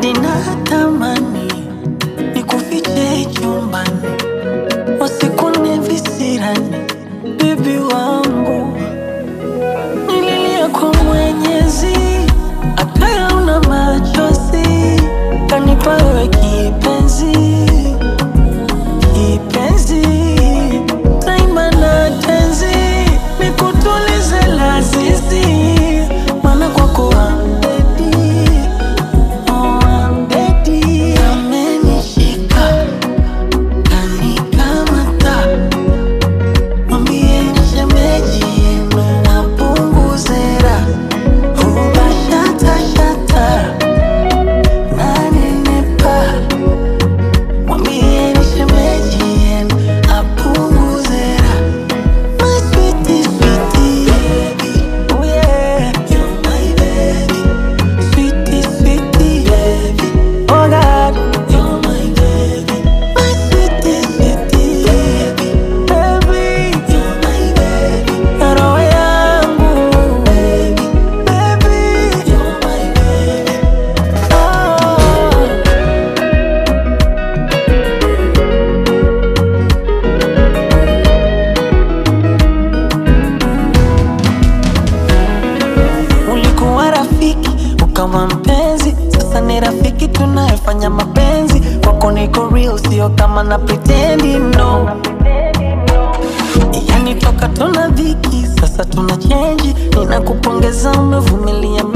hadi natamani nikufiche chumbani, wasikune visirani. Bibi wangu, nililia kwa Mwenyezi, akayaona machozi, kanipa wewe kipenzi, kipenzi. Daima na tenzi, nikutulize lazizi, maana kwako I'm ready, oh I'm ready. Amenishika, kanikamata, mwambieni shemeji yenu apunguze raha, ubashata shata nanenepa, mwambieni shemeji yenu apunguze raha. My sweetie, sweetie baby, oh yeah, you're my baby. Sweetie, sweetie baby, oh God, you're my baby. My sweetie, sweetie baby, baby, you're my baby. Roho yangu baby, baby, you're my baby. Oh. Ulikuwa rafiki, ukawa mpenzi, sasa ni rafiki tunayefanya mapenzi. Kwako niko real, sio kama na pretendi, no. Yani toka tuna dhiki, sasa tuna change. Ninakupongeza, umevumilia